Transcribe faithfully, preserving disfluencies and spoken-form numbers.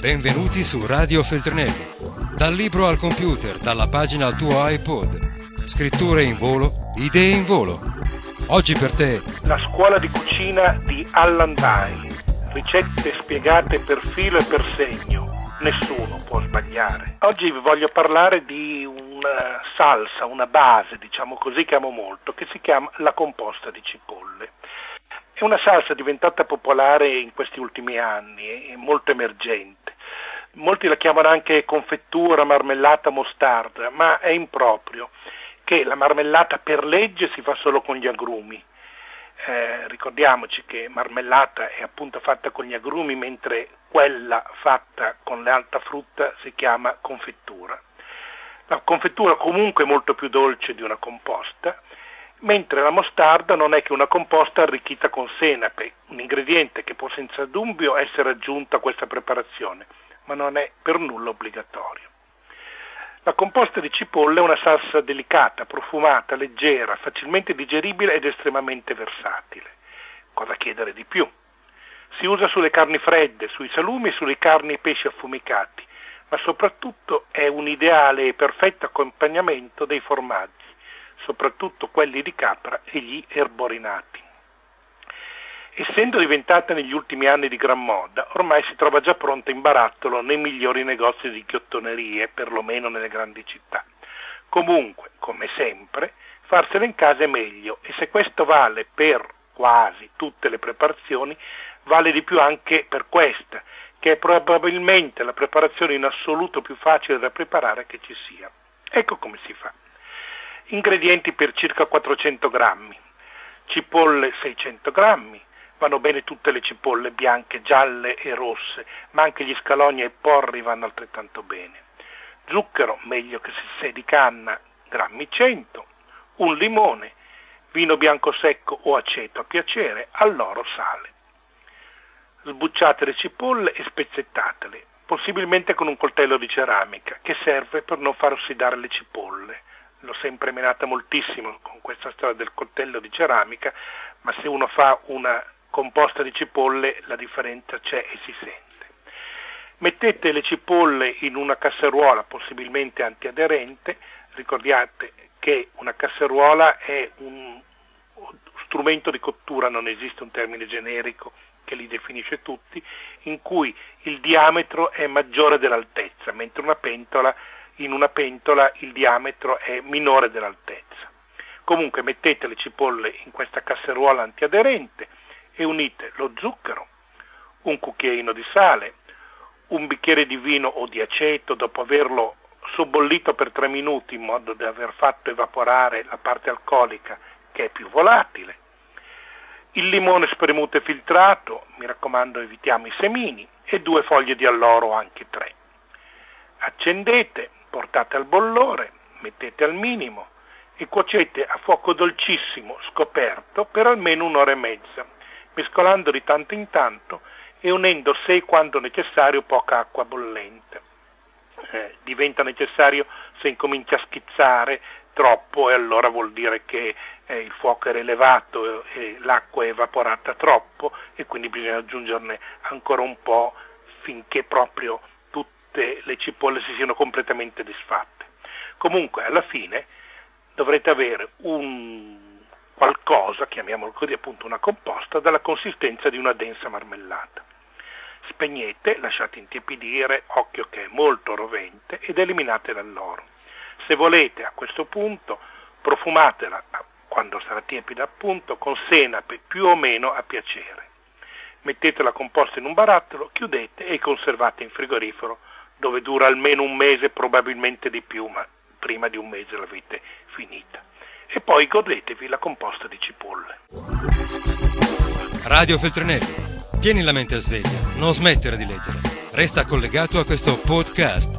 Benvenuti su Radio Feltrinelli. Dal libro al computer, dalla pagina al tuo iPod. Scritture in volo, idee in volo. Oggi per te La scuola di cucina di Allan Dye. Ricette spiegate per filo e per segno. Nessuno può sbagliare. Oggi vi voglio parlare di una salsa, una base, diciamo così, che amo molto, che si chiama la composta di cipolle. È una salsa diventata popolare in questi ultimi anni, è molto emergente. Molti la chiamano anche confettura, marmellata, mostarda, ma è improprio che la marmellata per legge si fa solo con gli agrumi. Eh, ricordiamoci che marmellata è appunto fatta con gli agrumi, mentre quella fatta con l'alta frutta si chiama confettura. La confettura comunque è molto più dolce di una composta, mentre la mostarda non è che una composta arricchita con senape, un ingrediente che può senza dubbio essere aggiunto a questa preparazione, ma non è per nulla obbligatorio. La composta di cipolle è una salsa delicata, profumata, leggera, facilmente digeribile ed estremamente versatile. Cosa chiedere di più? Si usa sulle carni fredde, sui salumi e sulle carni e pesci affumicati, ma soprattutto è un ideale e perfetto accompagnamento dei formaggi, soprattutto quelli di capra e gli erborinati. Essendo diventata negli ultimi anni di gran moda, ormai si trova già pronta in barattolo nei migliori negozi di ghiottonerie, perlomeno nelle grandi città. Comunque, come sempre, farsela in casa è meglio, e se questo vale per quasi tutte le preparazioni, vale di più anche per questa, che è probabilmente la preparazione in assoluto più facile da preparare che ci sia. Ecco come si fa. Ingredienti per circa quattrocento grammi, cipolle seicento grammi, vanno bene tutte le cipolle bianche, gialle e rosse, ma anche gli scalogni e i porri vanno altrettanto bene. Zucchero, meglio che se sia di canna, grammi cento, un limone, vino bianco secco o aceto a piacere, all'oro sale. Sbucciate le cipolle e spezzettatele, possibilmente con un coltello di ceramica, che serve per non far ossidare le cipolle. L'ho sempre menata moltissimo con questa storia del coltello di ceramica, ma se uno fa una composta di cipolle la differenza c'è e si sente. Mettete le cipolle in una casseruola, possibilmente antiaderente. Ricordate che una casseruola è un strumento di cottura, non esiste un termine generico che li definisce tutti, in cui il diametro è maggiore dell'altezza, mentre una pentola in una pentola il diametro è minore dell'altezza. Comunque mettete le cipolle in questa casseruola antiaderente e unite lo zucchero, un cucchiaino di sale, un bicchiere di vino o di aceto dopo averlo sobbollito per tre minuti in modo da aver fatto evaporare la parte alcolica che è più volatile, il limone spremuto e filtrato, mi raccomando evitiamo i semini, e due foglie di alloro, anche tre. Accendete, portate al bollore, mettete al minimo e cuocete a fuoco dolcissimo, scoperto, per almeno un'ora e mezza, mescolando di tanto in tanto e unendo, se e quando necessario, poca acqua bollente. Eh, diventa necessario se incomincia a schizzare troppo, e allora vuol dire che eh, il fuoco era elevato e, e l'acqua è evaporata troppo, e quindi bisogna aggiungerne ancora un po' finché proprio le cipolle si siano completamente disfatte. Comunque alla fine dovrete avere un qualcosa, chiamiamolo così, appunto una composta, dalla consistenza di una densa marmellata. Spegnete, lasciate intiepidire, occhio che è molto rovente, ed eliminate dall'oro. Se volete a questo punto profumatela, quando sarà tiepida appunto, con senape più o meno a piacere. Mettete la composta in un barattolo, chiudete e conservate in frigorifero, dove dura almeno un mese, probabilmente di più, ma prima di un mese l'avete finita. E poi godetevi la composta di cipolle. Radio Feltrinelli. Tieni la mente a sveglia, non smettere di leggere. Resta collegato a questo podcast.